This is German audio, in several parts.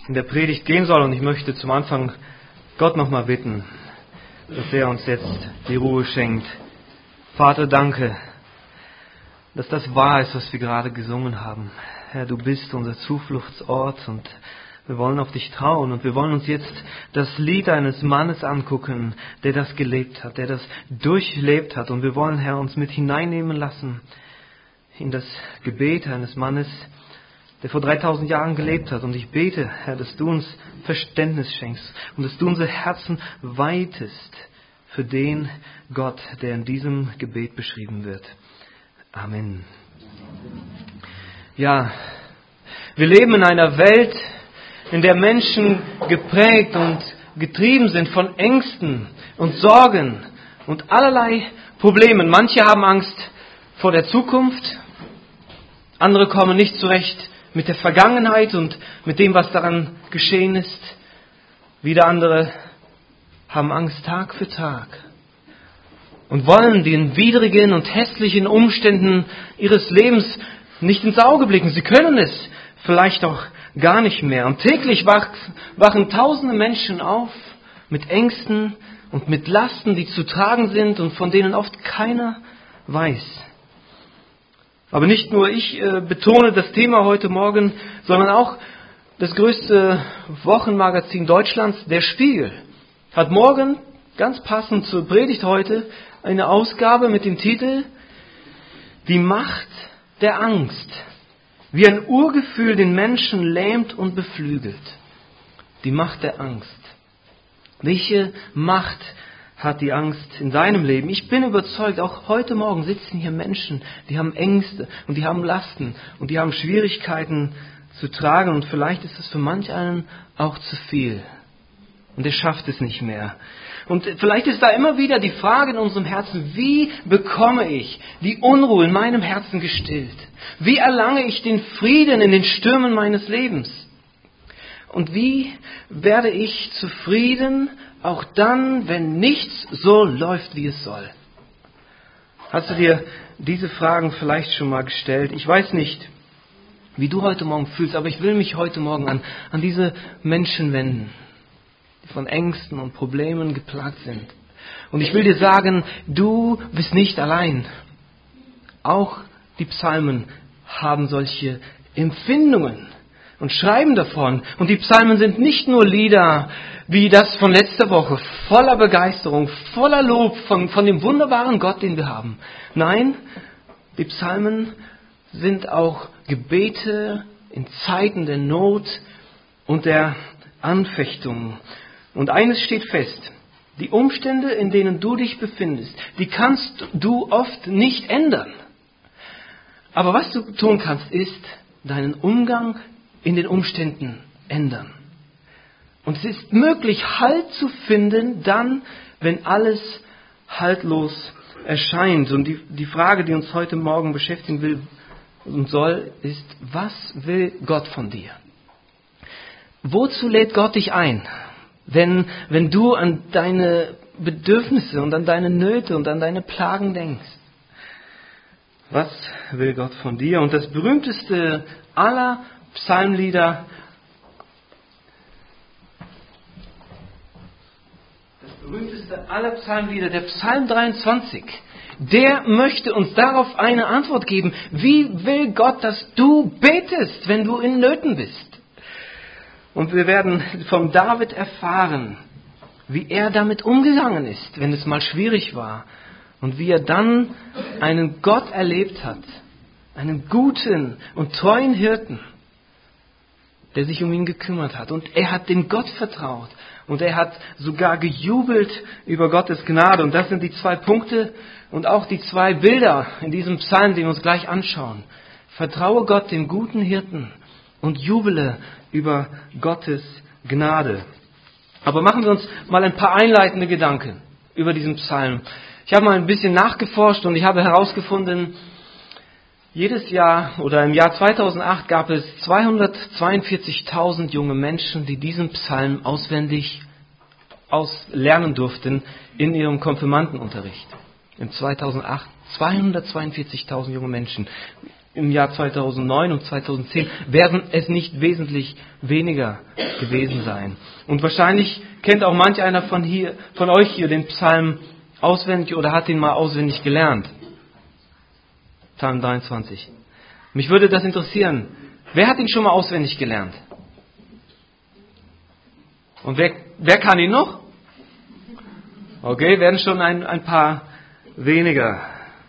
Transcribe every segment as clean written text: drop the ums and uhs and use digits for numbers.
in der Predigt gehen soll. Und ich möchte zum Anfang Gott nochmal bitten, dass er uns jetzt die Ruhe schenkt. Vater, danke, dass das wahr ist, was wir gerade gesungen haben. Herr, du bist unser Zufluchtsort und wir wollen auf dich trauen und wir wollen uns jetzt das Lied eines Mannes angucken, der das gelebt hat, der das durchlebt hat. Und wir wollen, Herr, uns mit hineinnehmen lassen in das Gebet eines Mannes, der vor 3000 Jahren gelebt hat. Und ich bete, Herr, dass du uns Verständnis schenkst und dass du unsere Herzen weitest für den Gott, der in diesem Gebet beschrieben wird. Amen. Ja, wir leben in einer Welt, in der Menschen geprägt und getrieben sind von Ängsten und Sorgen und allerlei Problemen. Manche haben Angst vor der Zukunft, andere kommen nicht zurecht mit der Vergangenheit und mit dem, was daran geschehen ist. Wieder andere haben Angst Tag für Tag und wollen den widrigen und hässlichen Umständen ihres Lebens nicht ins Auge blicken. Sie können es vielleicht auch gar nicht mehr. Und täglich wachen tausende Menschen auf mit Ängsten und mit Lasten, die zu tragen sind und von denen oft keiner weiß. Aber nicht nur ich betone das Thema heute Morgen, sondern auch das größte Wochenmagazin Deutschlands, der Spiegel, hat morgen, ganz passend zur Predigt heute, eine Ausgabe mit dem Titel Die Macht der Angst. Wie ein Urgefühl den Menschen lähmt und beflügelt. Die Macht der Angst. Welche Macht hat die Angst in deinem Leben? Ich bin überzeugt, auch heute Morgen sitzen hier Menschen, die haben Ängste und die haben Lasten und die haben Schwierigkeiten zu tragen und vielleicht ist es für manch einen auch zu viel. Und er schafft es nicht mehr. Und vielleicht ist da immer wieder die Frage in unserem Herzen, wie bekomme ich die Unruhe in meinem Herzen gestillt? Wie erlange ich den Frieden in den Stürmen meines Lebens? Und wie werde ich zufrieden, auch dann, wenn nichts so läuft, wie es soll? Hast du dir diese Fragen vielleicht schon mal gestellt? Ich weiß nicht, wie du heute Morgen fühlst, aber ich will mich heute Morgen an diese Menschen wenden, die von Ängsten und Problemen geplagt sind. Und ich will dir sagen, du bist nicht allein. Auch die Psalmen haben solche Empfindungen und schreiben davon. Und die Psalmen sind nicht nur Lieder wie das von letzter Woche, voller Begeisterung, voller Lob von dem wunderbaren Gott, den wir haben. Nein, die Psalmen sind auch Gebete in Zeiten der Not und der Anfechtung. Und eines steht fest, die Umstände, in denen du dich befindest, die kannst du oft nicht ändern. Aber was du tun kannst, ist deinen Umgang in den Umständen ändern. Und es ist möglich, Halt zu finden, dann, wenn alles haltlos erscheint. Und die Frage, die uns heute Morgen beschäftigen will und soll, ist, was will Gott von dir? Wozu lädt Gott dich ein, wenn du an deine Bedürfnisse und an deine Nöte und an deine Plagen denkst? Was will Gott von dir? Und das berühmteste aller Psalmlieder, der Psalm 23, der möchte uns darauf eine Antwort geben. Wie will Gott, dass du betest, wenn du in Nöten bist? Und wir werden von David erfahren, wie er damit umgegangen ist, wenn es mal schwierig war. Und wie er dann einen Gott erlebt hat, einen guten und treuen Hirten, der sich um ihn gekümmert hat. Und er hat dem Gott vertraut. Und er hat sogar gejubelt über Gottes Gnade. Und das sind die 2 Punkte und auch die 2 Bilder in diesem Psalm, den wir uns gleich anschauen. Vertraue Gott, dem guten Hirten, und jubele über Gottes Gnade. Aber machen wir uns mal ein paar einleitende Gedanken über diesen Psalm. Ich habe mal ein bisschen nachgeforscht und ich habe herausgefunden, jedes Jahr oder im Jahr 2008 gab es 242.000 junge Menschen, die diesen Psalm auswendig lernen durften in ihrem Konfirmandenunterricht. Im 2008 242.000 junge Menschen. im Jahr 2009 und 2010 werden es nicht wesentlich weniger gewesen sein. Und wahrscheinlich kennt auch manch einer von euch hier den Psalm auswendig oder hat ihn mal auswendig gelernt. Psalm 23. Mich würde das interessieren. Wer hat ihn schon mal auswendig gelernt? Und wer kann ihn noch? Okay, werden schon ein paar weniger.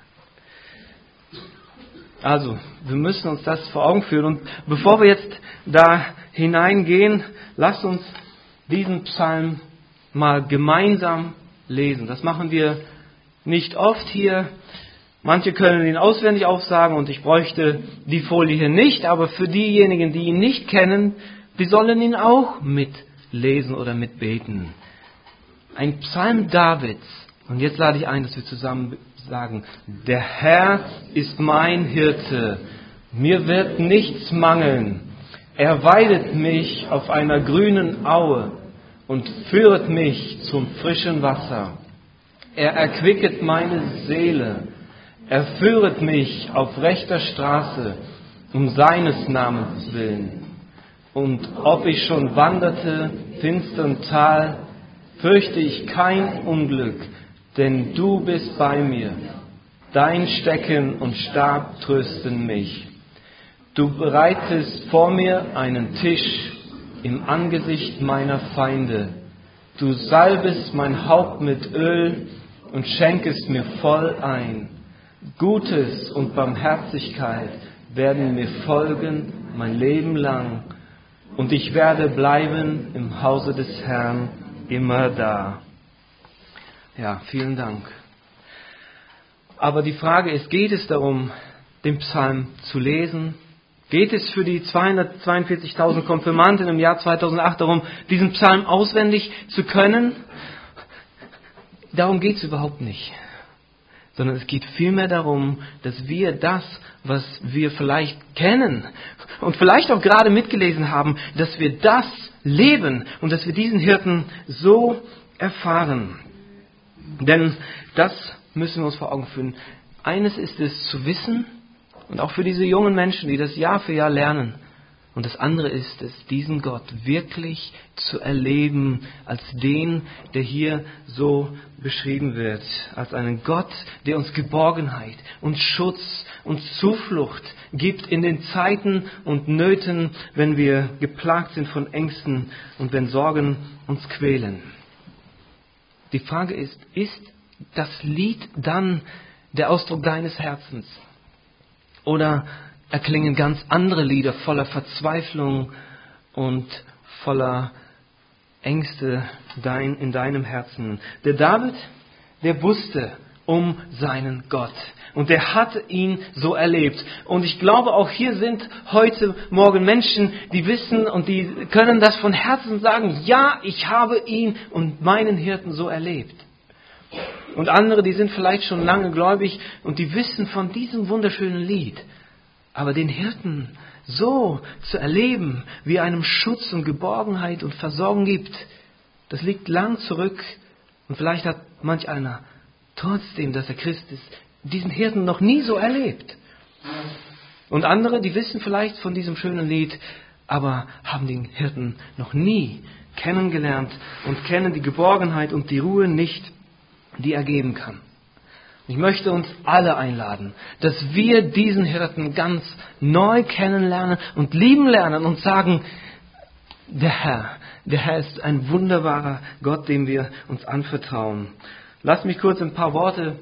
Also, wir müssen uns das vor Augen führen. Und bevor wir jetzt da hineingehen, lasst uns diesen Psalm mal gemeinsam lesen. Das machen wir nicht oft hier. Manche können ihn auswendig aufsagen und ich bräuchte die Folie hier nicht. Aber für diejenigen, die ihn nicht kennen, die sollen ihn auch mitlesen oder mitbeten. Ein Psalm Davids. Und jetzt lade ich ein, dass wir zusammen sagen: Der Herr ist mein Hirte, mir wird nichts mangeln. Er weidet mich auf einer grünen Aue und führet mich zum frischen Wasser. Er erquicket meine Seele, er führet mich auf rechter Straße, um seines Namens willen. Und ob ich schon wanderte, finstern Tal, fürchte ich kein Unglück, denn du bist bei mir. Dein Stecken und Stab trösten mich. Du bereitest vor mir einen Tisch im Angesicht meiner Feinde. Du salbest mein Haupt mit Öl und schenkest mir voll ein. Gutes und Barmherzigkeit werden mir folgen mein Leben lang. Und ich werde bleiben im Hause des Herrn immer da. Ja, vielen Dank. Aber die Frage ist, geht es darum, den Psalm zu lesen? Geht es für die 242.000 Konfirmanden im Jahr 2008 darum, diesen Psalm auswendig zu können? Darum geht es überhaupt nicht. Sondern es geht vielmehr darum, dass wir das, was wir vielleicht kennen und vielleicht auch gerade mitgelesen haben, dass wir das leben und dass wir diesen Hirten so erfahren. Denn das müssen wir uns vor Augen führen. Eines ist es zu wissen und auch für diese jungen Menschen, die das Jahr für Jahr lernen. Und das andere ist es, diesen Gott wirklich zu erleben als den, der hier so beschrieben wird. Als einen Gott, der uns Geborgenheit und Schutz und Zuflucht gibt in den Zeiten und Nöten, wenn wir geplagt sind von Ängsten und wenn Sorgen uns quälen. Die Frage ist das Lied dann der Ausdruck deines Herzens? Oder erklingen ganz andere Lieder voller Verzweiflung und voller Ängste in deinem Herzen? Der David, der wusste um seinen Gott. Und der hat ihn so erlebt. Und ich glaube, auch hier sind heute Morgen Menschen, die wissen und die können das von Herzen sagen: Ja, ich habe ihn und meinen Hirten so erlebt. Und andere, die sind vielleicht schon lange gläubig und die wissen von diesem wunderschönen Lied. Aber den Hirten so zu erleben, wie er einem Schutz und Geborgenheit und Versorgung gibt, das liegt lang zurück. Und vielleicht hat manch einer, trotzdem, dass er Christ ist, diesen Hirten noch nie so erlebt. Und andere, die wissen vielleicht von diesem schönen Lied, aber haben den Hirten noch nie kennengelernt und kennen die Geborgenheit und die Ruhe nicht, die er geben kann. Ich möchte uns alle einladen, dass wir diesen Hirten ganz neu kennenlernen und lieben lernen und sagen: Der Herr ist ein wunderbarer Gott, dem wir uns anvertrauen. Lasst mich kurz ein paar Worte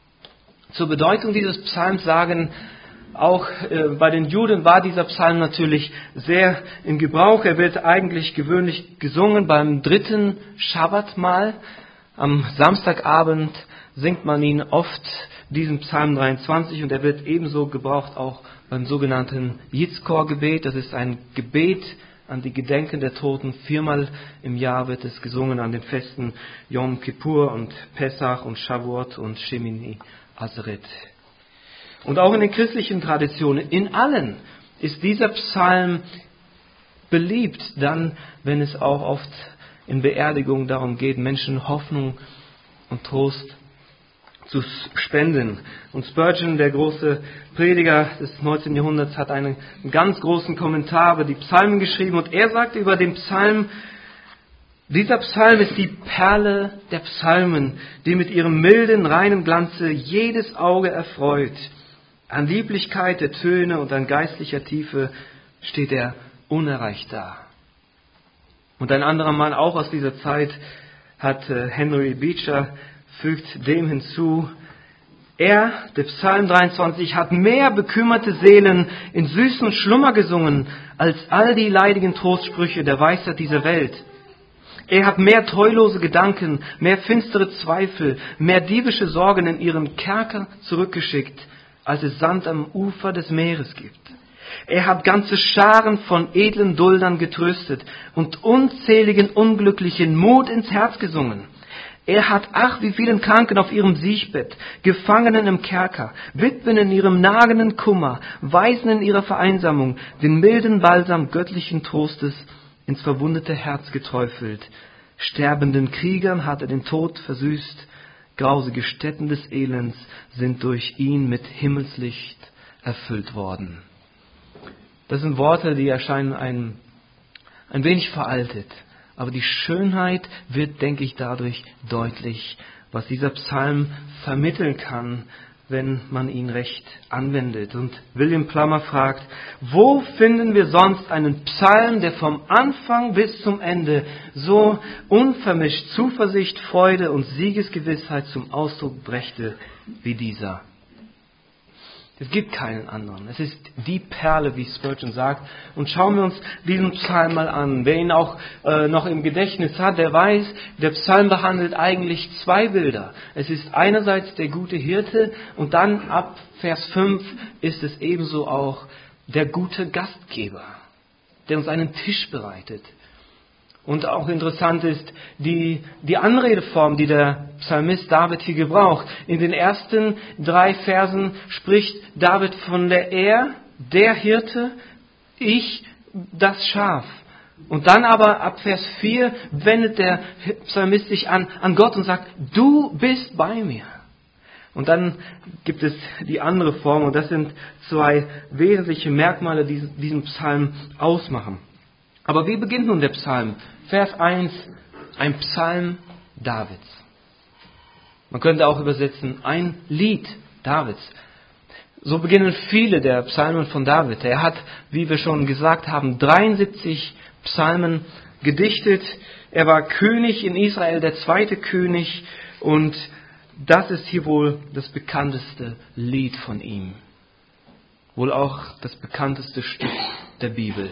zur Bedeutung dieses Psalms sagen. Auch bei den Juden war dieser Psalm natürlich sehr in Gebrauch. Er wird eigentlich gewöhnlich gesungen beim 3. Schabbatmahl. Am Samstagabend singt man ihn oft, diesen Psalm 23, und er wird ebenso gebraucht auch beim sogenannten Yitzchor-Gebet. Das ist ein Gebet an die Gedenken der Toten. 4-mal im Jahr wird es gesungen an den Festen Yom Kippur und Pessach und Shavuot und Shemini Atzeret. Und auch in den christlichen Traditionen, in allen, ist dieser Psalm beliebt, dann, wenn es auch oft in Beerdigungen darum geht, Menschen Hoffnung und Trost zu spenden. Und Spurgeon, der große Prediger des 19. Jahrhunderts, hat einen ganz großen Kommentar über die Psalmen geschrieben. Und er sagt über den Psalm: Dieser Psalm ist die Perle der Psalmen, die mit ihrem milden, reinen Glanze jedes Auge erfreut. An Lieblichkeit der Töne und an geistlicher Tiefe steht er unerreicht da. Und ein anderer Mann, auch aus dieser Zeit, hat Henry Beecher, fügt dem hinzu: Er, der Psalm 23, hat mehr bekümmerte Seelen in süßen Schlummer gesungen, als all die leidigen Trostsprüche der Weisheit dieser Welt. Er hat mehr treulose Gedanken, mehr finstere Zweifel, mehr diebische Sorgen in ihren Kerker zurückgeschickt, als es Sand am Ufer des Meeres gibt. Er hat ganze Scharen von edlen Duldern getröstet und unzähligen Unglücklichen Mut ins Herz gesungen. Er hat, ach, wie vielen Kranken auf ihrem Siechbett, Gefangenen im Kerker, Witwen in ihrem nagenden Kummer, Waisen in ihrer Vereinsamung, den milden Balsam göttlichen Trostes ins verwundete Herz geträufelt. Sterbenden Kriegern hat er den Tod versüßt. Grausige Stätten des Elends sind durch ihn mit Himmelslicht erfüllt worden. Das sind Worte, die erscheinen ein wenig veraltet. Aber die Schönheit wird, denke ich, dadurch deutlich, was dieser Psalm vermitteln kann, wenn man ihn recht anwendet. Und William Plummer fragt: Wo finden wir sonst einen Psalm, der vom Anfang bis zum Ende so unvermischt Zuversicht, Freude und Siegesgewissheit zum Ausdruck brächte wie dieser? Es gibt keinen anderen. Es ist die Perle, wie Spurgeon sagt. Und schauen wir uns diesen Psalm mal an. Wer ihn auch noch im Gedächtnis hat, der weiß, der Psalm behandelt eigentlich zwei Bilder. Es ist einerseits der gute Hirte und dann ab Vers 5 ist es ebenso auch der gute Gastgeber, der uns einen Tisch bereitet. Und auch interessant ist die Anredeform, die der Psalmist David hier gebraucht. In den ersten 3 Versen spricht David von der Hirte, ich, das Schaf. Und dann aber ab Vers 4 wendet der Psalmist sich an Gott und sagt: Du bist bei mir. Und dann gibt es die andere Form, und das sind 2 wesentliche Merkmale, die diesen Psalm ausmachen. Aber wie beginnt nun der Psalm? Vers 1, ein Psalm Davids. Man könnte auch übersetzen, ein Lied Davids. So beginnen viele der Psalmen von David. Er hat, wie wir schon gesagt haben, 73 Psalmen gedichtet. Er war König in Israel, der 2. König. Und das ist hier wohl das bekannteste Lied von ihm. Wohl auch das bekannteste Stück der Bibel.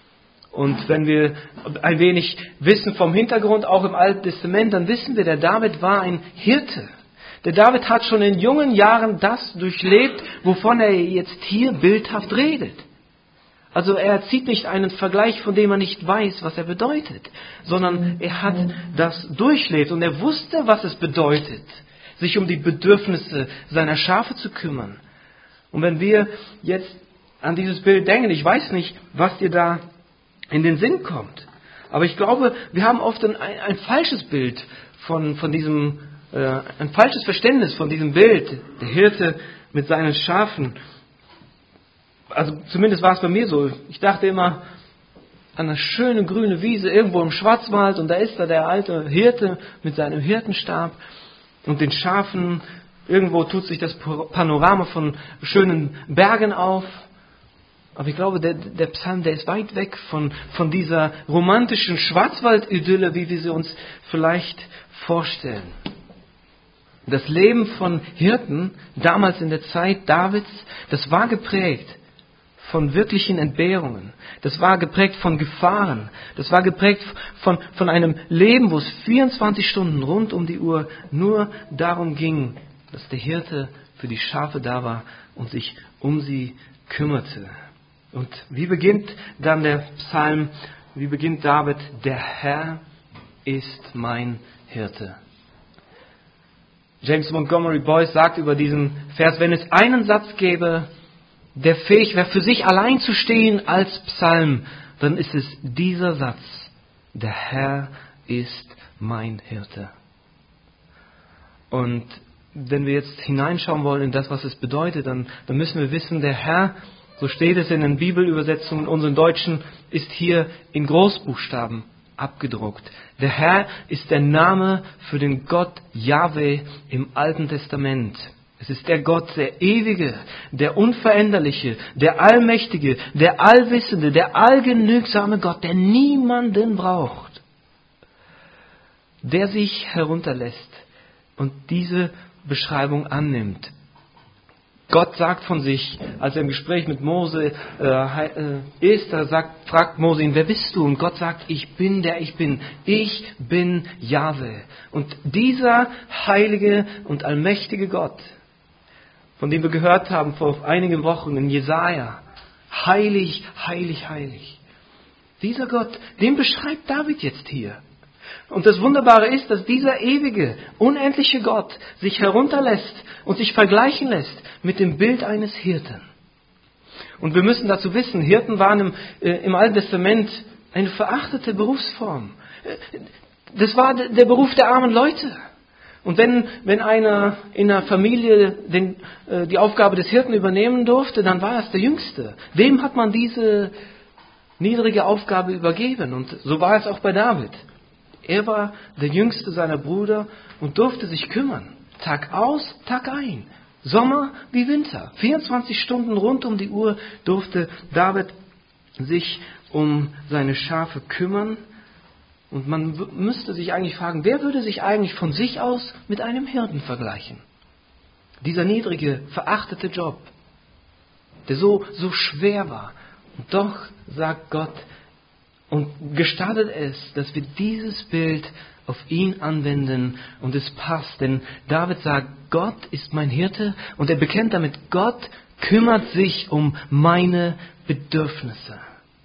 Und wenn wir ein wenig wissen vom Hintergrund, auch im Alten Testament, dann wissen wir, der David war ein Hirte. Der David hat schon in jungen Jahren das durchlebt, wovon er jetzt hier bildhaft redet. Also er zieht nicht einen Vergleich, von dem er nicht weiß, was er bedeutet, sondern er hat das durchlebt und er wusste, was es bedeutet, sich um die Bedürfnisse seiner Schafe zu kümmern. Und wenn wir jetzt an dieses Bild denken, ich weiß nicht, was dir da in den Sinn kommt. Aber ich glaube, wir haben oft ein falsches Bild von diesem, ein falsches Verständnis von diesem Bild, der Hirte mit seinen Schafen. Also zumindest war es bei mir so. Ich dachte immer an eine schöne grüne Wiese irgendwo im Schwarzwald und da ist da der alte Hirte mit seinem Hirtenstab und den Schafen. Irgendwo tut sich das Panorama von schönen Bergen auf. Aber ich glaube, der Psalm, der ist weit weg von dieser romantischen Schwarzwald-Idylle, wie wir sie uns vielleicht vorstellen. Das Leben von Hirten, damals in der Zeit Davids, das war geprägt von wirklichen Entbehrungen. Das war geprägt von Gefahren. Das war geprägt von einem Leben, wo es 24 Stunden rund um die Uhr nur darum ging, dass der Hirte für die Schafe da war und sich um sie kümmerte. Und wie beginnt dann der Psalm? Wie beginnt David? Der Herr ist mein Hirte. James Montgomery Boyce sagt über diesen Vers: Wenn es einen Satz gäbe, der fähig wäre, für sich allein zu stehen als Psalm, dann ist es dieser Satz: Der Herr ist mein Hirte. Und wenn wir jetzt hineinschauen wollen in das, was es bedeutet, dann müssen wir wissen, der Herr, so steht es in den Bibelübersetzungen, unseren Deutschen, ist hier in Großbuchstaben abgedruckt. Der Herr ist der Name für den Gott Jahwe im Alten Testament. Es ist der Gott, der Ewige, der Unveränderliche, der Allmächtige, der Allwissende, der allgenügsame Gott, der niemanden braucht, der sich herunterlässt und diese Beschreibung annimmt. Gott sagt von sich, als er im Gespräch mit Mose ist, fragt Mose ihn, wer bist du? Und Gott sagt, ich bin der ich bin. Ich bin Jahwe. Und dieser heilige und allmächtige Gott, von dem wir gehört haben vor einigen Wochen in Jesaja, heilig, heilig, heilig. Dieser Gott, den beschreibt David jetzt hier. Und das Wunderbare ist, dass dieser ewige, unendliche Gott sich herunterlässt und sich vergleichen lässt mit dem Bild eines Hirten. Und wir müssen dazu wissen, Hirten waren im Alten Testament eine verachtete Berufsform. Das war der Beruf der armen Leute. Und wenn einer in einer Familie die Aufgabe des Hirten übernehmen durfte, dann war es der Jüngste. Dem hat man diese niedrige Aufgabe übergeben. Und so war es auch bei David. Er war der Jüngste seiner Brüder und durfte sich kümmern. Tag aus, Tag ein. Sommer wie Winter. 24 Stunden rund um die Uhr durfte David sich um seine Schafe kümmern. Und man müsste sich eigentlich fragen, wer würde sich eigentlich von sich aus mit einem Hirten vergleichen? Dieser niedrige, verachtete Job, der so schwer war. Und doch sagt Gott, und gestattet es, dass wir dieses Bild auf ihn anwenden und es passt. Denn David sagt, Gott ist mein Hirte und er bekennt damit, Gott kümmert sich um meine Bedürfnisse.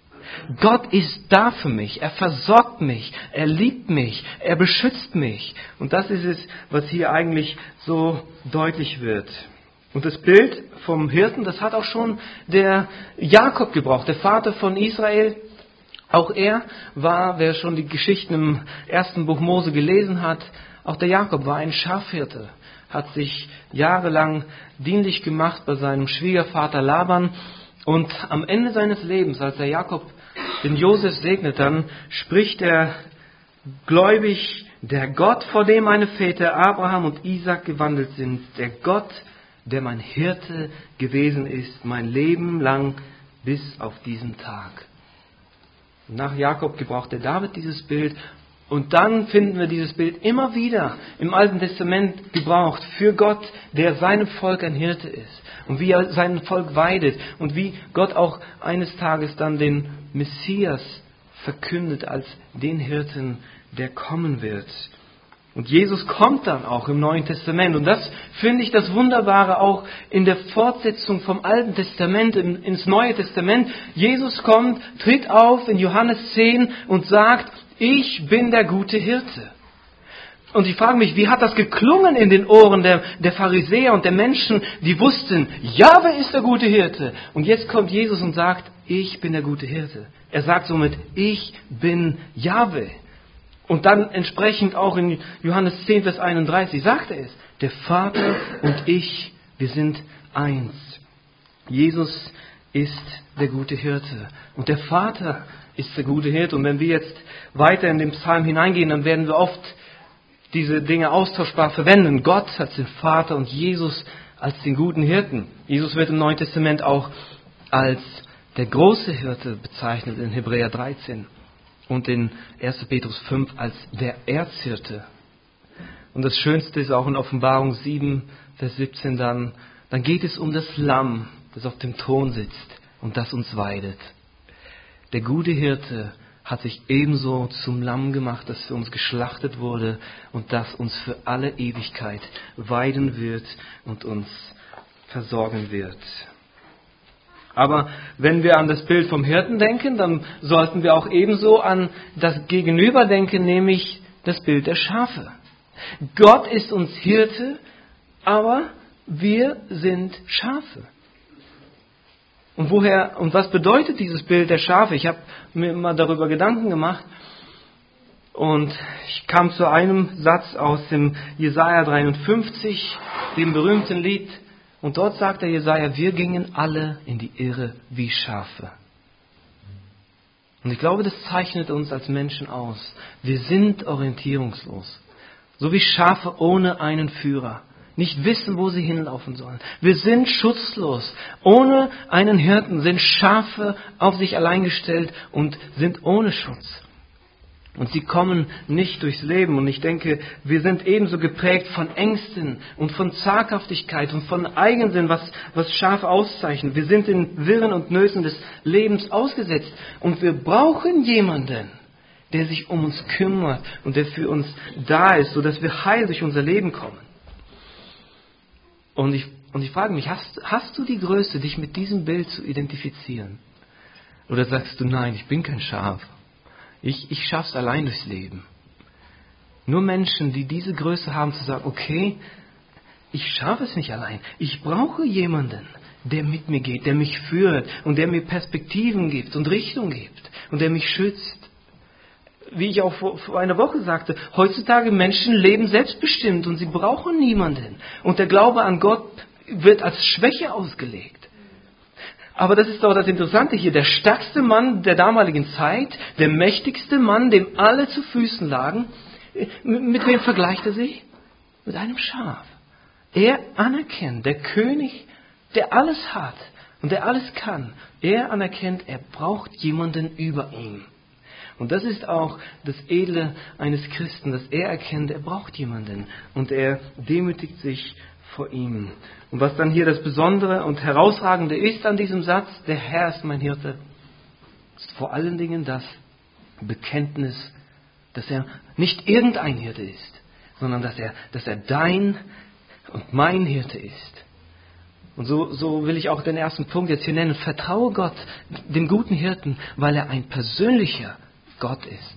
Gott ist da für mich, er versorgt mich, er liebt mich, er beschützt mich. Und das ist es, was hier eigentlich so deutlich wird. Und das Bild vom Hirten, das hat auch schon der Jakob gebraucht, der Vater von Israel. Auch er war, wer schon die Geschichten im ersten Buch Mose gelesen hat, auch der Jakob war ein Schafhirte, hat sich jahrelang dienlich gemacht bei seinem Schwiegervater Laban. Und am Ende seines Lebens, als der Jakob den Josef segnet, dann spricht er gläubig, der Gott, vor dem meine Väter Abraham und Isaac gewandelt sind, der Gott, der mein Hirte gewesen ist, mein Leben lang bis auf diesen Tag. Nach Jakob gebraucht der David dieses Bild und dann finden wir dieses Bild immer wieder im Alten Testament gebraucht für Gott, der seinem Volk ein Hirte ist und wie er sein Volk weidet und wie Gott auch eines Tages dann den Messias verkündet als den Hirten, der kommen wird. Und Jesus kommt dann auch im Neuen Testament. Und das finde ich das Wunderbare auch in der Fortsetzung vom Alten Testament ins Neue Testament. Jesus kommt, tritt auf in Johannes 10 und sagt, ich bin der gute Hirte. Und ich frage mich, wie hat das geklungen in den Ohren der Pharisäer und der Menschen, die wussten, Jahwe ist der gute Hirte. Und jetzt kommt Jesus und sagt, ich bin der gute Hirte. Er sagt somit, ich bin Jahwe. Und dann entsprechend auch in Johannes 10, Vers 31 sagt er es, der Vater und ich, wir sind eins. Jesus ist der gute Hirte und der Vater ist der gute Hirte. Und wenn wir jetzt weiter in den Psalm hineingehen, dann werden wir oft diese Dinge austauschbar verwenden. Gott als den Vater und Jesus als den guten Hirten. Jesus wird im Neuen Testament auch als der große Hirte bezeichnet in Hebräer 13. Und in 1. Petrus 5 als der Erzhirte. Und das Schönste ist auch in Offenbarung 7, Vers 17 dann geht es um das Lamm, das auf dem Thron sitzt und das uns weidet. Der gute Hirte hat sich ebenso zum Lamm gemacht, das für uns geschlachtet wurde und das uns für alle Ewigkeit weiden wird und uns versorgen wird. Aber wenn wir an das Bild vom Hirten denken, dann sollten wir auch ebenso an das Gegenüber denken, nämlich das Bild der Schafe. Gott ist uns Hirte, aber wir sind Schafe. Und was bedeutet dieses Bild der Schafe? Ich habe mir mal darüber Gedanken gemacht. Und ich kam zu einem Satz aus dem Jesaja 53, dem berühmten Lied. Und dort sagt der Jesaja, wir gingen alle in die Irre wie Schafe. Und ich glaube, das zeichnet uns als Menschen aus. Wir sind orientierungslos. So wie Schafe ohne einen Führer. Nicht wissen, wo sie hinlaufen sollen. Wir sind schutzlos. Ohne einen Hirten sind Schafe auf sich allein gestellt und sind ohne Schutz. Und sie kommen nicht durchs Leben. Und ich denke, wir sind ebenso geprägt von Ängsten und von Zaghaftigkeit und von Eigensinn, was Schafe auszeichnet. Wir sind den Wirren und Nöten des Lebens ausgesetzt. Und wir brauchen jemanden, der sich um uns kümmert und der für uns da ist, sodass wir heil durch unser Leben kommen. Und ich frage mich, hast du die Größe, dich mit diesem Bild zu identifizieren? Oder sagst du, nein, ich bin kein Schaf. Ich schaff's allein durchs Leben. Nur Menschen, die diese Größe haben, zu sagen, okay, ich schaffe es nicht allein. Ich brauche jemanden, der mit mir geht, der mich führt und der mir Perspektiven gibt und Richtung gibt und der mich schützt. Wie ich auch vor einer Woche sagte, heutzutage Menschen leben selbstbestimmt und sie brauchen niemanden. Und der Glaube an Gott wird als Schwäche ausgelegt. Aber das ist doch das Interessante hier. Der stärkste Mann der damaligen Zeit, der mächtigste Mann, dem alle zu Füßen lagen, mit wem vergleicht er sich? Mit einem Schaf. Er anerkennt, der König, der alles hat und der alles kann, er anerkennt, er braucht jemanden über ihm. Und das ist auch das Edle eines Christen, dass er erkennt, er braucht jemanden und er demütigt sich vor ihm. Und was dann hier das Besondere und Herausragende ist an diesem Satz, der Herr ist mein Hirte, ist vor allen Dingen das Bekenntnis, dass er nicht irgendein Hirte ist, sondern dass er dein und mein Hirte ist. Und so will ich auch den ersten Punkt jetzt hier nennen. Vertraue Gott, dem guten Hirten, weil er ein persönlicher Gott ist.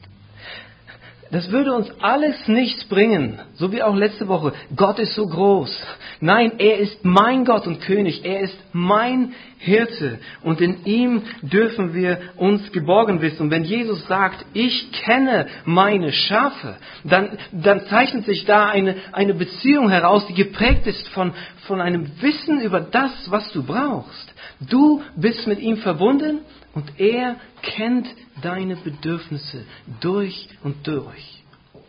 Das würde uns alles nichts bringen, so wie auch letzte Woche. Gott ist so groß. Nein, er ist mein Gott und König. Er ist mein Hirte. Und in ihm dürfen wir uns geborgen wissen. Und wenn Jesus sagt, ich kenne meine Schafe, dann zeichnet sich da eine Beziehung heraus, die geprägt ist von einem Wissen über das, was du brauchst. Du bist mit ihm verbunden und er kennt deine Bedürfnisse durch und durch.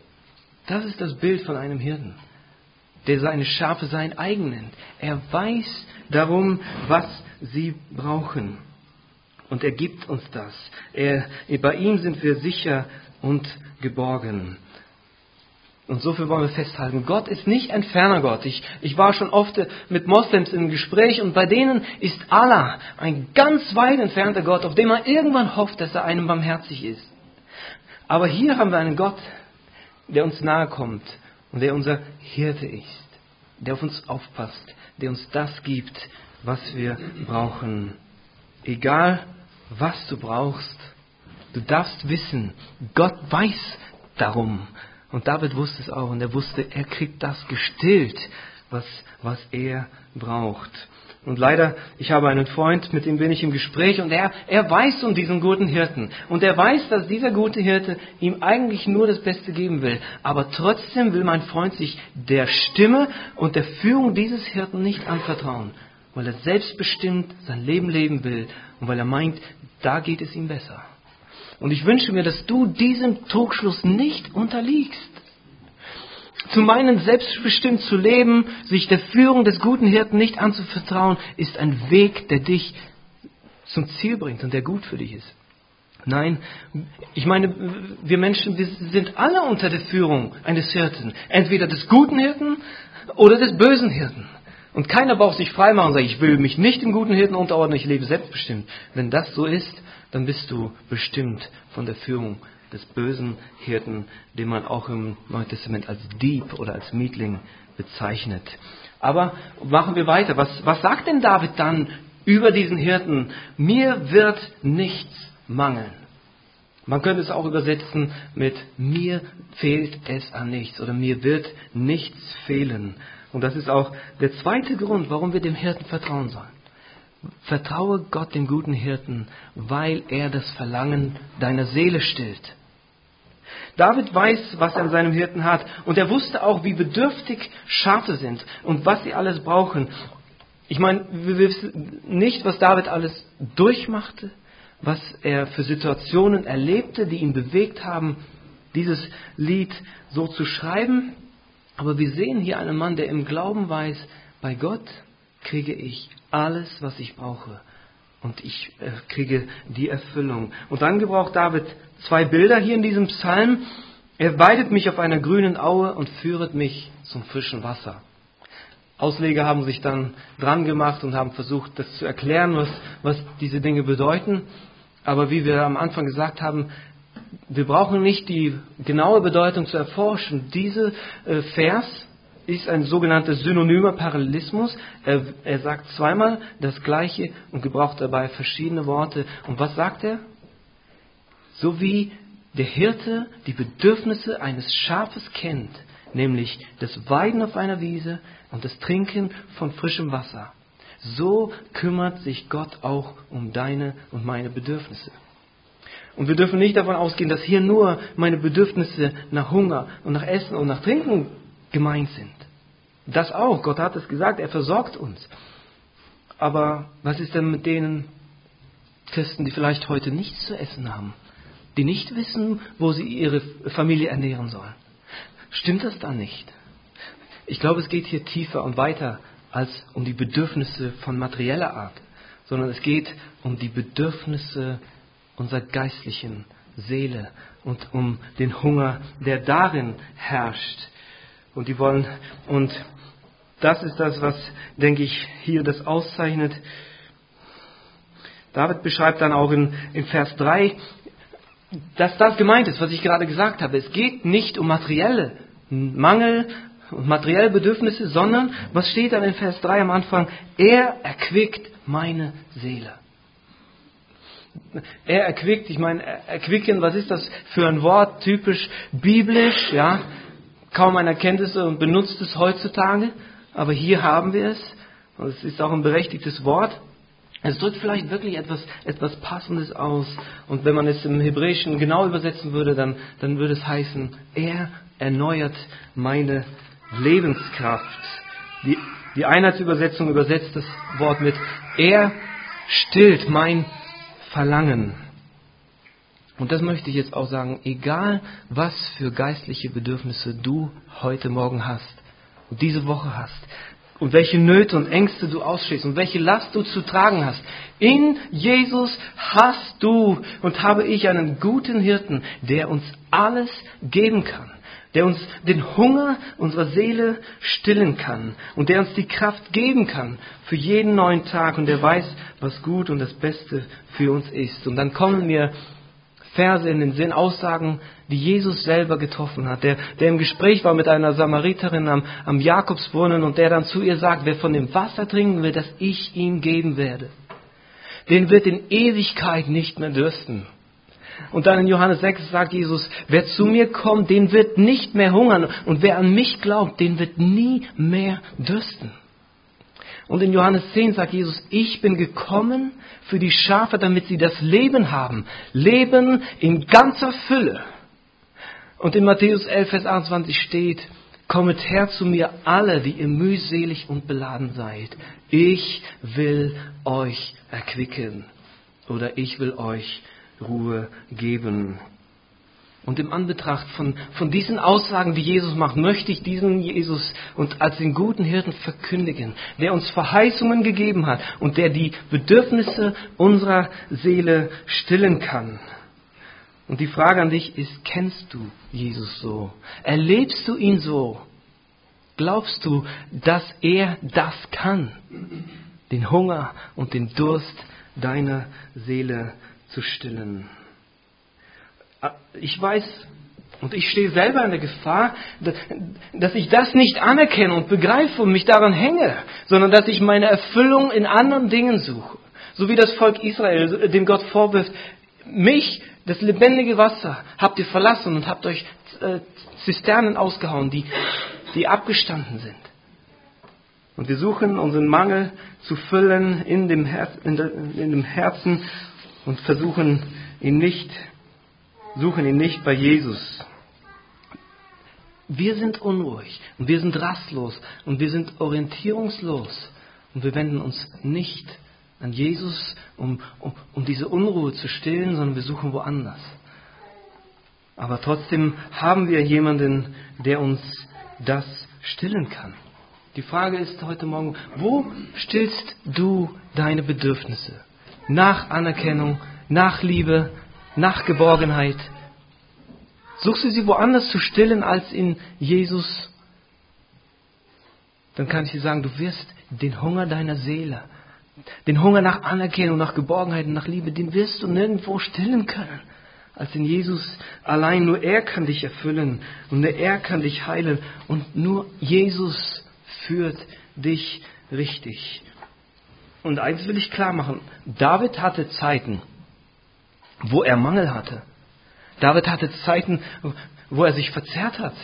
Das ist das Bild von einem Hirten, der seine Schafe sein eigen nennt. Er weiß darum, was sie brauchen. Und er gibt uns das. Bei ihm sind wir sicher und geborgen. Und so viel wollen wir festhalten. Gott ist nicht ein ferner Gott. Ich war schon oft mit Moslems im Gespräch und bei denen ist Allah ein ganz weit entfernter Gott, auf den man irgendwann hofft, dass er einem barmherzig ist. Aber hier haben wir einen Gott, der uns nahe kommt und der unser Hirte ist, der auf uns aufpasst, der uns das gibt, was wir brauchen. Egal, was du brauchst, du darfst wissen, Gott weiß darum. Und David wusste es auch und er wusste, er kriegt das gestillt, was er braucht. Und leider, ich habe einen Freund, mit dem bin ich im Gespräch und er weiß um diesen guten Hirten. Und er weiß, dass dieser gute Hirte ihm eigentlich nur das Beste geben will. Aber trotzdem will mein Freund sich der Stimme und der Führung dieses Hirten nicht anvertrauen, weil er selbstbestimmt sein Leben leben will und weil er meint, da geht es ihm besser. Und ich wünsche mir, dass du diesem Trugschluss nicht unterliegst. Zu meinen, selbstbestimmt zu leben, sich der Führung des guten Hirten nicht anzuvertrauen, ist ein Weg, der dich zum Ziel bringt und der gut für dich ist. Nein, ich meine, wir Menschen, wir sind alle unter der Führung eines Hirten. Entweder des guten Hirten oder des bösen Hirten. Und keiner braucht sich freimachen und sagen, ich will mich nicht dem guten Hirten unterordnen, ich lebe selbstbestimmt. Wenn das so ist, dann bist du bestimmt von der Führung des bösen Hirten, den man auch im Neuen Testament als Dieb oder als Mietling bezeichnet. Aber machen wir weiter. Was sagt denn David dann über diesen Hirten? Mir wird nichts mangeln. Man könnte es auch übersetzen mit mir fehlt es an nichts oder mir wird nichts fehlen. Und das ist auch der zweite Grund, warum wir dem Hirten vertrauen sollen. Vertraue Gott, dem guten Hirten, weil er das Verlangen deiner Seele stillt. David weiß, was er an seinem Hirten hat. Und er wusste auch, wie bedürftig Schafe sind und was sie alles brauchen. Ich meine, wir wissen nicht, was David alles durchmachte, was er für Situationen erlebte, die ihn bewegt haben, dieses Lied so zu schreiben. Aber wir sehen hier einen Mann, der im Glauben weiß, bei Gott kriege ich alles, was ich brauche. Und ich kriege die Erfüllung. Und dann gebraucht David 2 Bilder hier in diesem Psalm. Er weidet mich auf einer grünen Aue und führet mich zum frischen Wasser. Ausleger haben sich dann dran gemacht und haben versucht, das zu erklären, was diese Dinge bedeuten. Aber wie wir am Anfang gesagt haben, wir brauchen nicht die genaue Bedeutung zu erforschen. Dieser Vers ist ein sogenannter synonymer Parallelismus. Er sagt zweimal das Gleiche und gebraucht dabei verschiedene Worte. Und was sagt er? So wie der Hirte die Bedürfnisse eines Schafes kennt, nämlich das Weiden auf einer Wiese und das Trinken von frischem Wasser, so kümmert sich Gott auch um deine und meine Bedürfnisse. Und wir dürfen nicht davon ausgehen, dass hier nur meine Bedürfnisse nach Hunger und nach Essen und nach Trinken gemeint sind. Das auch. Gott hat es gesagt, er versorgt uns. Aber was ist denn mit denen Christen, die vielleicht heute nichts zu essen haben? Die nicht wissen, wo sie ihre Familie ernähren sollen? Stimmt das dann nicht? Ich glaube, es geht hier tiefer und weiter als um die Bedürfnisse von materieller Art, sondern es geht um die Bedürfnisse unserer geistlichen Seele und um den Hunger, der darin herrscht. Und das ist das, was, denke ich, hier das auszeichnet. David beschreibt dann auch in Vers 3, dass das gemeint ist, was ich gerade gesagt habe. Es geht nicht um materielle Mangel und materielle Bedürfnisse, sondern, was steht dann in Vers 3 am Anfang? Er erquickt meine Seele. Er erquickt, ich meine, erquicken, was ist das für ein Wort? Typisch biblisch, ja. Kaum einer kennt es und benutzt es heutzutage, aber hier haben wir es. Und es ist auch ein berechtigtes Wort. Es drückt vielleicht wirklich etwas Passendes aus. Und wenn man es im Hebräischen genau übersetzen würde, dann würde es heißen, er erneuert meine Lebenskraft. Die Einheitsübersetzung übersetzt das Wort mit, er stillt mein Verlangen. Und das möchte ich jetzt auch sagen, egal was für geistliche Bedürfnisse du heute Morgen hast und diese Woche hast und welche Nöte und Ängste du ausstehst und welche Last du zu tragen hast, in Jesus hast du und habe ich einen guten Hirten, der uns alles geben kann, der uns den Hunger unserer Seele stillen kann und der uns die Kraft geben kann für jeden neuen Tag und der weiß, was gut und das Beste für uns ist. Und dann kommen mir Verse in den Sinn, Aussagen, die Jesus selber getroffen hat, der im Gespräch war mit einer Samariterin am Jakobsbrunnen und der dann zu ihr sagt, wer von dem Wasser trinken will, das ich ihm geben werde, den wird in Ewigkeit nicht mehr dürsten. Und dann in Johannes 6 sagt Jesus, wer zu mir kommt, den wird nicht mehr hungern und wer an mich glaubt, den wird nie mehr dürsten. Und in Johannes 10 sagt Jesus, ich bin gekommen für die Schafe, damit sie das Leben haben. Leben in ganzer Fülle. Und in Matthäus 11, Vers 28 steht, kommet her zu mir alle, die ihr mühselig und beladen seid. Ich will euch erquicken. Oder ich will euch Ruhe geben. Und im Anbetracht von diesen Aussagen, die Jesus macht, möchte ich diesen Jesus und als den guten Hirten verkündigen, der uns Verheißungen gegeben hat und der die Bedürfnisse unserer Seele stillen kann. Und die Frage an dich ist, kennst du Jesus so? Erlebst du ihn so? Glaubst du, dass er das kann? Den Hunger und den Durst deiner Seele zu stillen. Ich weiß und ich stehe selber in der Gefahr, dass ich das nicht anerkenne und begreife und mich daran hänge, sondern dass ich meine Erfüllung in anderen Dingen suche. So wie das Volk Israel, dem Gott vorwirft, mich, das lebendige Wasser, habt ihr verlassen und habt euch Zisternen ausgehauen, die abgestanden sind. Und wir suchen unseren Mangel zu füllen in dem Herzen und versuchen ihn nicht suchen ihn nicht bei Jesus. Wir sind unruhig und wir sind rastlos und wir sind orientierungslos und wir wenden uns nicht an Jesus, um diese Unruhe zu stillen, sondern wir suchen woanders. Aber trotzdem haben wir jemanden, der uns das stillen kann. Die Frage ist heute Morgen, wo stillst du deine Bedürfnisse? Nach Anerkennung, nach Liebe, nach Geborgenheit. Suchst du sie woanders zu stillen als in Jesus? Dann kann ich dir sagen, du wirst den Hunger deiner Seele, den Hunger nach Anerkennung, nach Geborgenheit und nach Liebe, den wirst du nirgendwo stillen können als in Jesus allein. Nur er kann dich erfüllen und nur er kann dich heilen und nur Jesus führt dich richtig. Und eins will ich klar machen, David hatte Zeiten, wo er Mangel hatte. David hatte Zeiten, wo er sich verzerrt hat.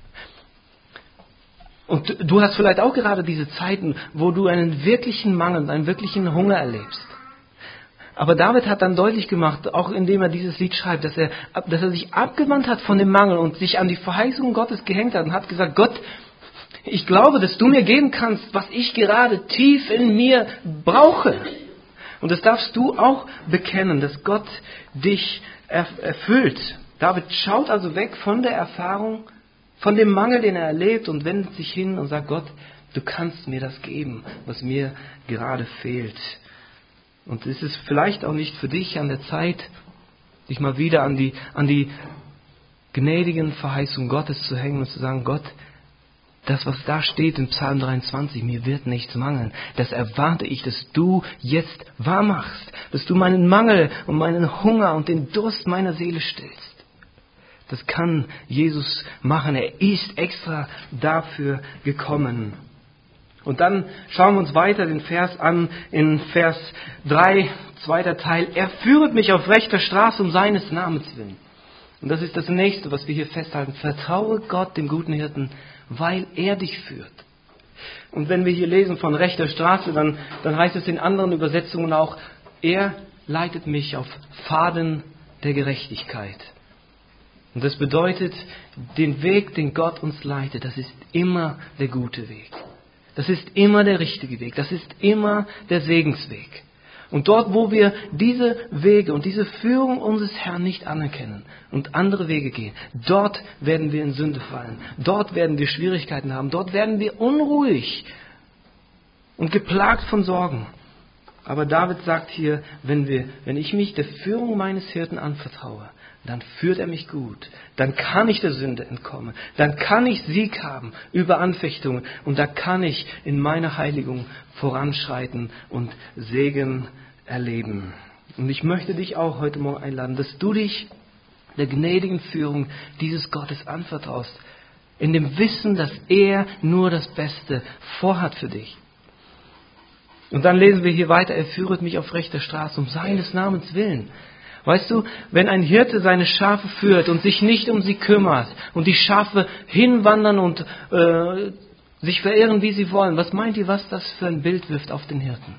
Und du hast vielleicht auch gerade diese Zeiten, wo du einen wirklichen Mangel, einen wirklichen Hunger erlebst. Aber David hat dann deutlich gemacht, auch indem er dieses Lied schreibt, dass er sich abgewandt hat von dem Mangel und sich an die Verheißung Gottes gehängt hat und hat gesagt, Gott, ich glaube, dass du mir geben kannst, was ich gerade tief in mir brauche. Und das darfst du auch bekennen, dass Gott dich erfüllt. David schaut also weg von der Erfahrung, von dem Mangel, den er erlebt und wendet sich hin und sagt, Gott, du kannst mir das geben, was mir gerade fehlt. Und es ist vielleicht auch nicht für dich an der Zeit, dich mal wieder an die gnädigen Verheißungen Gottes zu hängen und zu sagen, Gott, das, was da steht in Psalm 23, mir wird nichts mangeln. Das erwarte ich, dass du jetzt wahr machst. Dass du meinen Mangel und meinen Hunger und den Durst meiner Seele stillst. Das kann Jesus machen. Er ist extra dafür gekommen. Und dann schauen wir uns weiter den Vers an, in Vers 3, zweiter Teil. Er führet mich auf rechter Straße um seines Namens willen. Und das ist das Nächste, was wir hier festhalten. Vertraue Gott, dem guten Hirten, weil er dich führt. Und wenn wir hier lesen von rechter Straße, dann heißt es in anderen Übersetzungen auch, er leitet mich auf Pfaden der Gerechtigkeit. Und das bedeutet, den Weg, den Gott uns leitet, das ist immer der gute Weg. Das ist immer der richtige Weg. Das ist immer der Segensweg. Und dort, wo wir diese Wege und diese Führung unseres Herrn nicht anerkennen und andere Wege gehen, dort werden wir in Sünde fallen. Dort werden wir Schwierigkeiten haben. Dort werden wir unruhig und geplagt von Sorgen. Aber David sagt hier, wenn ich mich der Führung meines Hirten anvertraue, dann führt er mich gut. Dann kann ich der Sünde entkommen. Dann kann ich Sieg haben über Anfechtungen. Und da kann ich in meiner Heiligung voranschreiten und Segen erleben. Und ich möchte dich auch heute Morgen einladen, dass du dich der gnädigen Führung dieses Gottes anvertraust. In dem Wissen, dass er nur das Beste vorhat für dich. Und dann lesen wir hier weiter, er führet mich auf rechter Straße um seines Namens willen. Weißt du, wenn ein Hirte seine Schafe führt und sich nicht um sie kümmert und die Schafe hinwandern und sich verirren, wie sie wollen, was meint ihr, was das für ein Bild wirft auf den Hirten?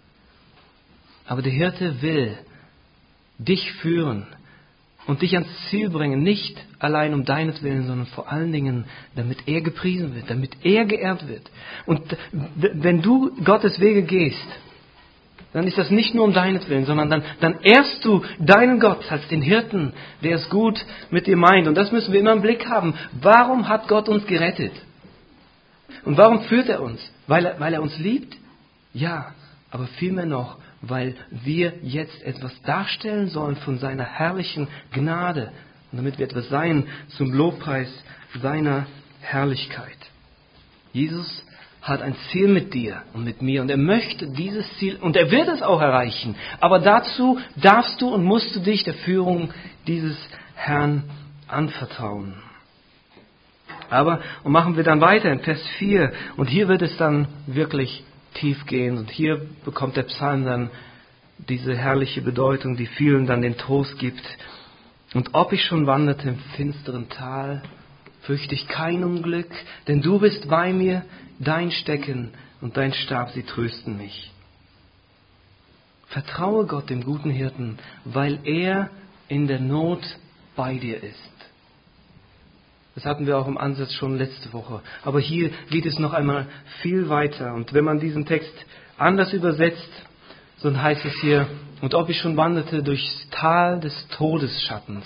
Aber der Hirte will dich führen und dich ans Ziel bringen, nicht allein um deinetwillen, sondern vor allen Dingen, damit er gepriesen wird, damit er geehrt wird. Und wenn du Gottes Wege gehst, dann ist das nicht nur um deinetwillen, sondern dann ehrst du deinen Gott als den Hirten, der es gut mit dir meint. Und das müssen wir immer im Blick haben. Warum hat Gott uns gerettet? Und warum führt er uns? Weil er uns liebt? Ja, aber vielmehr noch, weil wir jetzt etwas darstellen sollen von seiner herrlichen Gnade. Und damit wir etwas sein zum Lobpreis seiner Herrlichkeit. Jesus hat ein Ziel mit dir und mit mir und er möchte dieses Ziel und er wird es auch erreichen. Aber dazu darfst du und musst du dich der Führung dieses Herrn anvertrauen. Und machen wir dann weiter in Vers 4 und hier wird es dann wirklich tief gehen und hier bekommt der Psalm dann diese herrliche Bedeutung, die vielen dann den Trost gibt. Und ob ich schon wanderte im finsteren Tal, fürchte ich kein Unglück, denn du bist bei mir, dein Stecken und dein Stab, sie trösten mich. Vertraue Gott, dem guten Hirten, weil er in der Not bei dir ist. Das hatten wir auch im Ansatz schon letzte Woche. Aber hier geht es noch einmal viel weiter. Und wenn man diesen Text anders übersetzt, so heißt es hier, und ob ich schon wanderte durchs Tal des Todesschattens.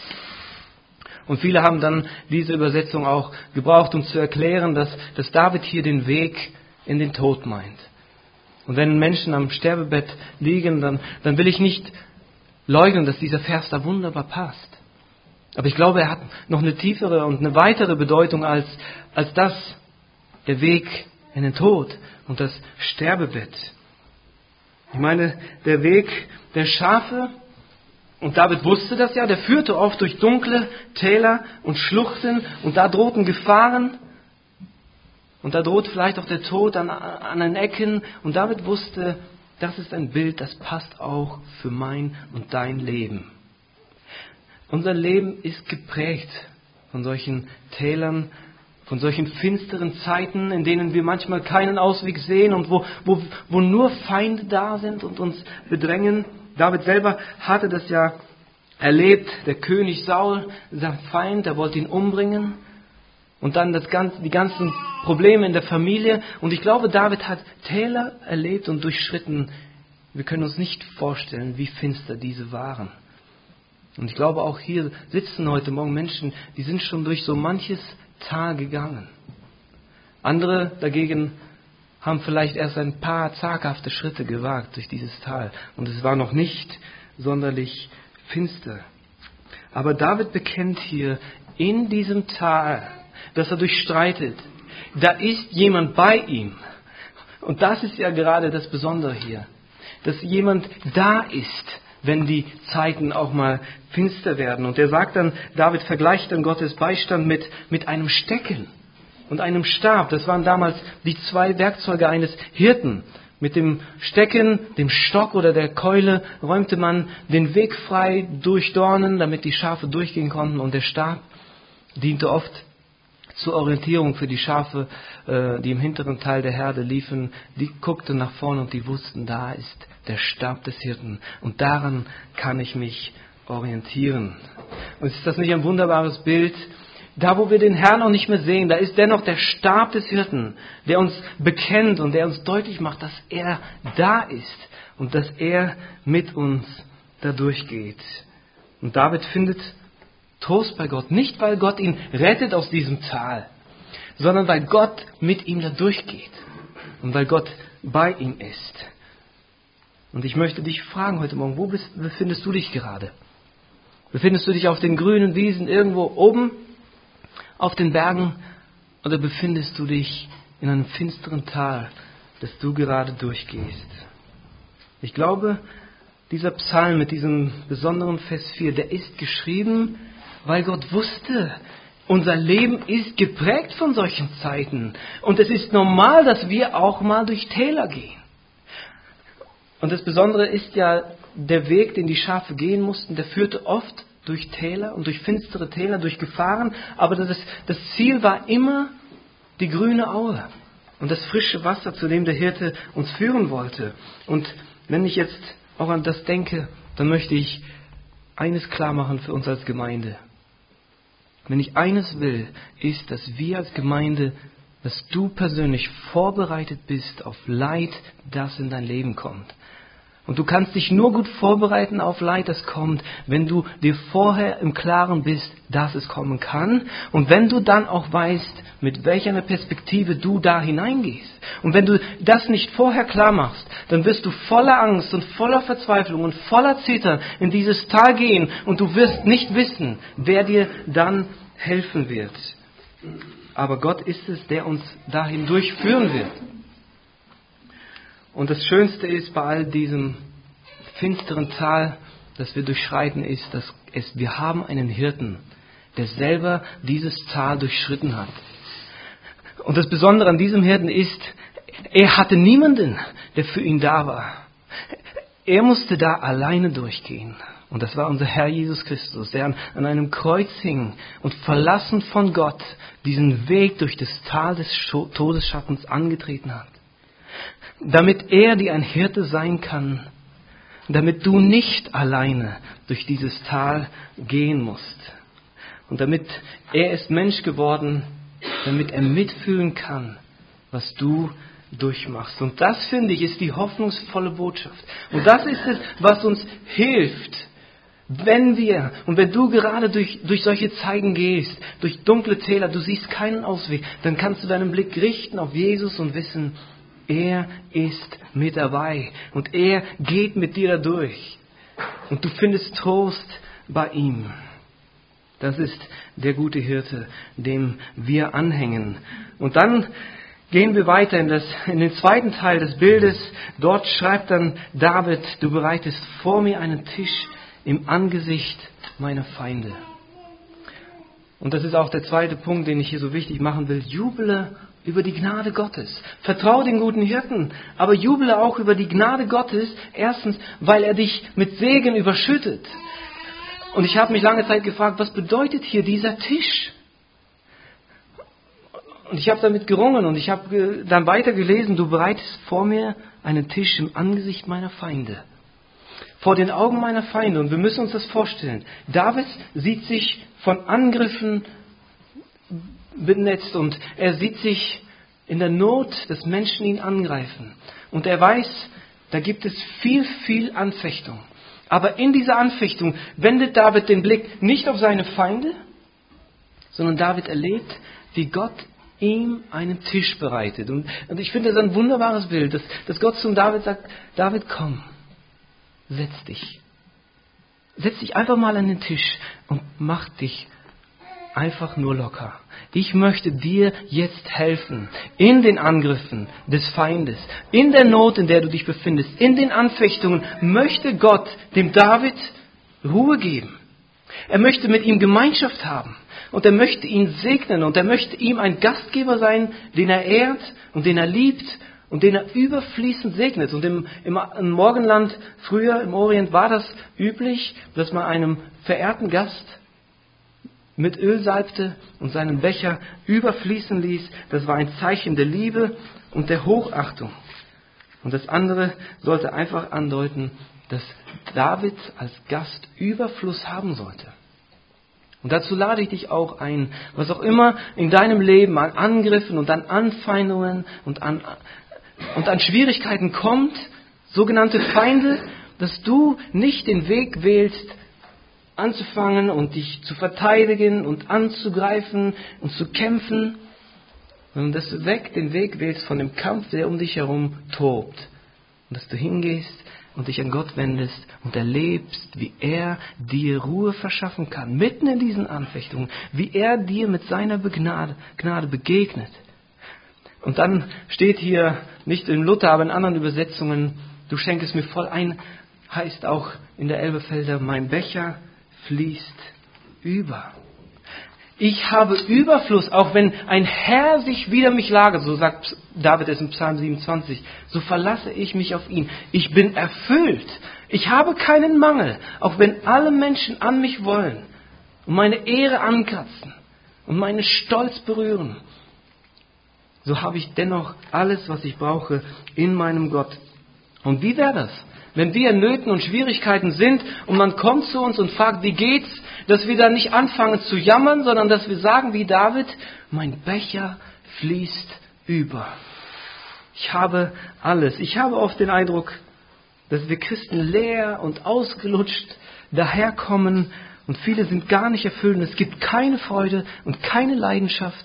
Und viele haben dann diese Übersetzung auch gebraucht, um zu erklären, dass David hier den Weg in den Tod meint. Und wenn Menschen am Sterbebett liegen, dann will ich nicht leugnen, dass dieser Vers da wunderbar passt. Aber ich glaube, er hat noch eine tiefere und eine weitere Bedeutung als das, der Weg in den Tod und das Sterbebett. Ich meine, der Weg der Schafe, und David wusste das ja, der führte oft durch dunkle Täler und Schluchten und da drohten Gefahren und da droht vielleicht auch der Tod an den Ecken. Und David wusste, das ist ein Bild, das passt auch für mein und dein Leben. Unser Leben ist geprägt von solchen Tälern, von solchen finsteren Zeiten, in denen wir manchmal keinen Ausweg sehen und wo nur Feinde da sind und uns bedrängen. David selber hatte das ja erlebt. Der König Saul, sein Feind, der wollte ihn umbringen. Und dann die ganzen Probleme in der Familie. Und ich glaube, David hat Täler erlebt und durchschritten. Wir können uns nicht vorstellen, wie finster diese waren. Und ich glaube, auch hier sitzen heute Morgen Menschen, die sind schon durch so manches Tal gegangen. Andere dagegen haben vielleicht erst ein paar zaghafte Schritte gewagt durch dieses Tal. Und es war noch nicht sonderlich finster. Aber David bekennt hier in diesem Tal, dass er durchstreitet. Da ist jemand bei ihm. Und das ist ja gerade das Besondere hier. Dass jemand da ist, wenn die Zeiten auch mal finster werden. Und er sagt dann, David vergleicht dann Gottes Beistand mit einem Stecken und einem Stab. Das waren damals die zwei Werkzeuge eines Hirten. Mit dem Stecken, dem Stock oder der Keule räumte man den Weg frei durch Dornen, damit die Schafe durchgehen konnten. Und der Stab diente oft zur Orientierung für die Schafe, die im hinteren Teil der Herde liefen. Die guckten nach vorne und die wussten, da ist der Stab des Hirten. Und daran kann ich mich orientieren. Und ist das nicht ein wunderbares Bild? Da, wo wir den Herrn noch nicht mehr sehen, da ist dennoch der Stab des Hirten, der uns bekennt und der uns deutlich macht, dass er da ist und dass er mit uns da durchgeht. Und David findet Trost bei Gott. Nicht, weil Gott ihn rettet aus diesem Tal, sondern weil Gott mit ihm da durchgeht und weil Gott bei ihm ist. Und ich möchte dich fragen heute Morgen, wo befindest du dich gerade? Befindest du dich auf den grünen Wiesen irgendwo oben auf den Bergen oder befindest du dich in einem finsteren Tal, das du gerade durchgehst? Ich glaube, dieser Psalm mit diesem besonderen Vers 4, der ist geschrieben, weil Gott wusste, unser Leben ist geprägt von solchen Zeiten. Und es ist normal, dass wir auch mal durch Täler gehen. Und das Besondere ist ja, der Weg, den die Schafe gehen mussten, der führte oft durch Täler und durch finstere Täler, durch Gefahren. Aber das Ziel war immer die grüne Aue und das frische Wasser, zu dem der Hirte uns führen wollte. Und wenn ich jetzt auch an das denke, dann möchte ich eines klar machen für uns als Gemeinde. Wenn ich eines will, ist, dass wir als Gemeinde, dass du persönlich vorbereitet bist auf Leid, das in dein Leben kommt. Und du kannst dich nur gut vorbereiten auf Leid, das kommt, wenn du dir vorher im Klaren bist, dass es kommen kann. Und wenn du dann auch weißt, mit welcher Perspektive du da hineingehst. Und wenn du das nicht vorher klar machst, dann wirst du voller Angst und voller Verzweiflung und voller Zittern in dieses Tal gehen. Und du wirst nicht wissen, wer dir dann helfen wird. Aber Gott ist es, der uns dahin durchführen wird. Und das Schönste ist bei all diesem finsteren Tal, das wir durchschreiten, ist, dass wir haben einen Hirten, der selber dieses Tal durchschritten hat. Und das Besondere an diesem Hirten ist, er hatte niemanden, der für ihn da war. Er musste da alleine durchgehen. Und das war unser Herr Jesus Christus, der an einem Kreuz hing und verlassen von Gott diesen Weg durch das Tal des Todesschattens angetreten hat. Damit er dir ein Hirte sein kann, damit du nicht alleine durch dieses Tal gehen musst. Und damit er ist Mensch geworden, damit er mitfühlen kann, was du durchmachst. Und das, finde ich, ist die hoffnungsvolle Botschaft. Und das ist es, was uns hilft, wenn du gerade durch solche Zeiten gehst, durch dunkle Täler, du siehst keinen Ausweg, dann kannst du deinen Blick richten auf Jesus und wissen, er ist mit dabei und er geht mit dir da durch. Und du findest Trost bei ihm. Das ist der gute Hirte, dem wir anhängen. Und dann gehen wir weiter in den zweiten Teil des Bildes. Dort schreibt dann David, du bereitest vor mir einen Tisch im Angesicht meiner Feinde. Und das ist auch der zweite Punkt, den ich hier so wichtig machen will. Jubele über die Gnade Gottes. Vertraue den guten Hirten, aber jubele auch über die Gnade Gottes. Erstens, weil er dich mit Segen überschüttet. Und ich habe mich lange Zeit gefragt, was bedeutet hier dieser Tisch? Und ich habe damit gerungen und ich habe dann weiter gelesen, du bereitest vor mir einen Tisch im Angesicht meiner Feinde. Vor den Augen meiner Feinde. Und wir müssen uns das vorstellen. David sieht sich von Angriffen benetzt und er sieht sich in der Not, dass Menschen ihn angreifen. Und er weiß, da gibt es viel Anfechtung. Aber in dieser Anfechtung wendet David den Blick nicht auf seine Feinde, sondern David erlebt, wie Gott ihm einen Tisch bereitet. Und ich finde das ein wunderbares Bild, dass Gott zum David sagt, David, komm, setz dich. Setz dich einfach mal an den Tisch und mach dich einfach nur locker. Ich möchte dir jetzt helfen in den Angriffen des Feindes, in der Not, in der du dich befindest, in den Anfechtungen möchte Gott dem David Ruhe geben. Er möchte mit ihm Gemeinschaft haben und er möchte ihn segnen und er möchte ihm ein Gastgeber sein, den er ehrt und den er liebt und den er überfließend segnet. Und im Morgenland, früher im Orient, war das üblich, dass man einem verehrten Gast mit Öl salbte und seinen Becher überfließen ließ. Das war ein Zeichen der Liebe und der Hochachtung. Und das andere sollte einfach andeuten, dass David als Gast Überfluss haben sollte. Und dazu lade ich dich auch ein, was auch immer in deinem Leben an Angriffen und an Anfeindungen und an Schwierigkeiten kommt, sogenannte Feinde, dass du nicht den Weg wählst, anzufangen und dich zu verteidigen und anzugreifen und zu kämpfen, sondern dass du den Weg wählst von dem Kampf, der um dich herum tobt. Und dass du hingehst und dich an Gott wendest und erlebst, wie er dir Ruhe verschaffen kann, mitten in diesen Anfechtungen, wie er dir mit seiner Gnade begegnet. Und dann steht hier, nicht in Luther, aber in anderen Übersetzungen, du schenkest mir voll ein, heißt auch in der Elberfelder, mein Becher fließt über. Ich habe Überfluss, auch wenn ein Herr sich wider mich lagert, so sagt David es im Psalm 27, so verlasse ich mich auf ihn. Ich bin erfüllt. Ich habe keinen Mangel, auch wenn alle Menschen an mich wollen und meine Ehre ankratzen und meinen Stolz berühren. So habe ich dennoch alles, was ich brauche, in meinem Gott. Und wie wäre das, wenn wir in Nöten und Schwierigkeiten sind und man kommt zu uns und fragt, wie geht's, dass wir dann nicht anfangen zu jammern, sondern dass wir sagen wie David, mein Becher fließt über. Ich habe alles. Ich habe oft den Eindruck, dass wir Christen leer und ausgelutscht daherkommen und viele sind gar nicht erfüllt und es gibt keine Freude und keine Leidenschaft.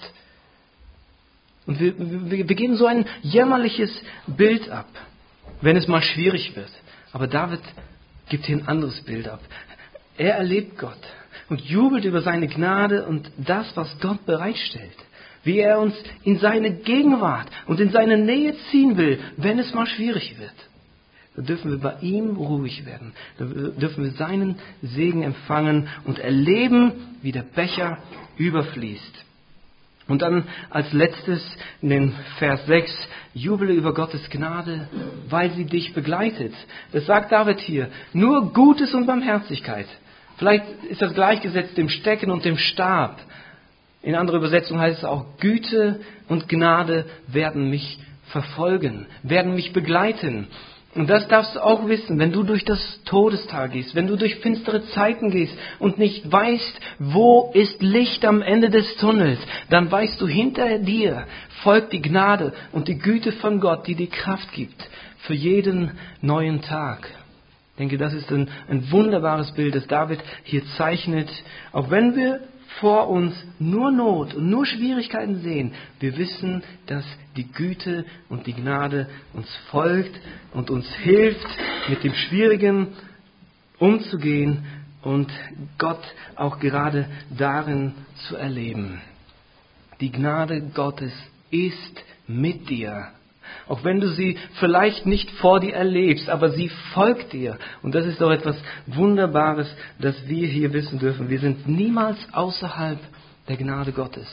Und wir geben so ein jämmerliches Bild ab, wenn es mal schwierig wird. Aber David gibt hier ein anderes Bild ab. Er erlebt Gott und jubelt über seine Gnade und das, was Gott bereitstellt. Wie er uns in seine Gegenwart und in seine Nähe ziehen will, wenn es mal schwierig wird. Da dürfen wir bei ihm ruhig werden. Da dürfen wir seinen Segen empfangen und erleben, wie der Becher überfließt. Und dann als letztes in den Vers 6, jubele über Gottes Gnade, weil sie dich begleitet. Das sagt David hier, nur Gutes und Barmherzigkeit. Vielleicht ist das gleichgesetzt dem Stecken und dem Stab. In anderer Übersetzung heißt es auch, Güte und Gnade werden mich verfolgen, werden mich begleiten. Und das darfst du auch wissen, wenn du durch das Todestal gehst, wenn du durch finstere Zeiten gehst und nicht weißt, wo ist Licht am Ende des Tunnels, dann weißt du, hinter dir folgt die Gnade und die Güte von Gott, die dir Kraft gibt für jeden neuen Tag. Ich denke, das ist ein wunderbares Bild, das David hier zeichnet. Auch wenn wir vor uns nur Not und nur Schwierigkeiten sehen, wir wissen, dass die Güte und die Gnade uns folgt und uns hilft, mit dem Schwierigen umzugehen und Gott auch gerade darin zu erleben. Die Gnade Gottes ist mit dir. Auch wenn du sie vielleicht nicht vor dir erlebst, aber sie folgt dir. Und das ist doch etwas Wunderbares, das wir hier wissen dürfen. Wir sind niemals außerhalb der Gnade Gottes.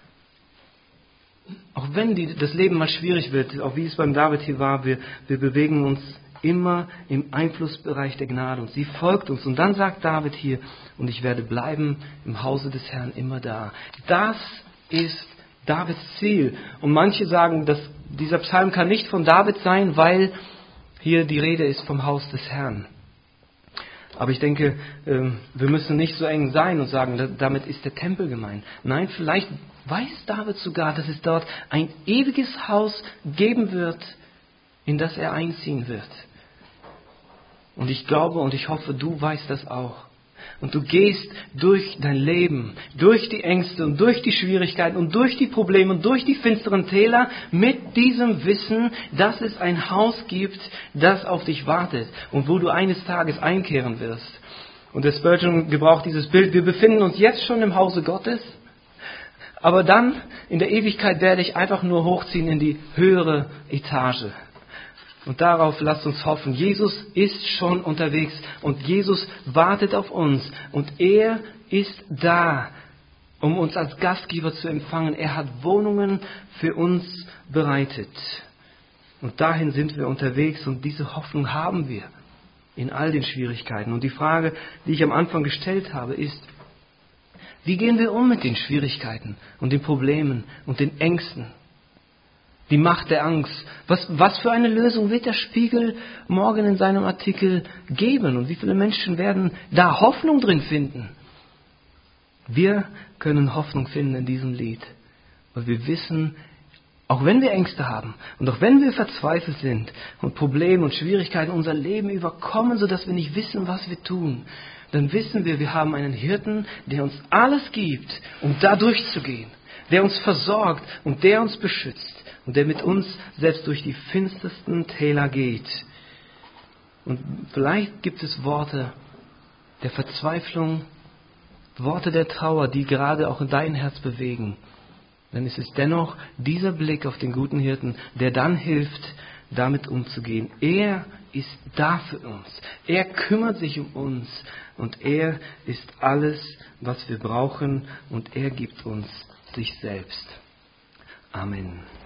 Auch wenn das Leben mal schwierig wird, auch wie es beim David hier war, wir bewegen uns immer im Einflussbereich der Gnade und sie folgt uns. Und dann sagt David hier, und ich werde bleiben im Hause des Herrn immer da. Das ist Davids Ziel. Und manche sagen, dass dieser Psalm kann nicht von David sein, weil hier die Rede ist vom Haus des Herrn. Aber ich denke, wir müssen nicht so eng sein und sagen, damit ist der Tempel gemeint. Nein, vielleicht weiß David sogar, dass es dort ein ewiges Haus geben wird, in das er einziehen wird. Und ich glaube und ich hoffe, du weißt das auch. Und du gehst durch dein Leben, durch die Ängste und durch die Schwierigkeiten und durch die Probleme und durch die finsteren Täler mit diesem Wissen, dass es ein Haus gibt, das auf dich wartet und wo du eines Tages einkehren wirst. Und der Spurgeon gebraucht dieses Bild, wir befinden uns jetzt schon im Hause Gottes, aber dann in der Ewigkeit werde ich einfach nur hochziehen in die höhere Etage. Und darauf lasst uns hoffen. Jesus ist schon unterwegs und Jesus wartet auf uns und er ist da, um uns als Gastgeber zu empfangen. Er hat Wohnungen für uns bereitet. Und dahin sind wir unterwegs und diese Hoffnung haben wir in all den Schwierigkeiten. Und die Frage, die ich am Anfang gestellt habe, ist, wie gehen wir um mit den Schwierigkeiten und den Problemen und den Ängsten? Die Macht der Angst. Was für eine Lösung wird der Spiegel morgen in seinem Artikel geben? Und wie viele Menschen werden da Hoffnung drin finden? Wir können Hoffnung finden in diesem Lied. Weil wir wissen, auch wenn wir Ängste haben und auch wenn wir verzweifelt sind und Probleme und Schwierigkeiten unser Leben überkommen, sodass wir nicht wissen, was wir tun, dann wissen wir haben einen Hirten, der uns alles gibt, um da durchzugehen. Der uns versorgt und der uns beschützt. Und der mit uns selbst durch die finstersten Täler geht. Und vielleicht gibt es Worte der Verzweiflung, Worte der Trauer, die gerade auch in dein Herz bewegen. Dann ist es dennoch dieser Blick auf den guten Hirten, der dann hilft, damit umzugehen. Er ist da für uns. Er kümmert sich um uns. Und er ist alles, was wir brauchen. Und er gibt uns sich selbst. Amen.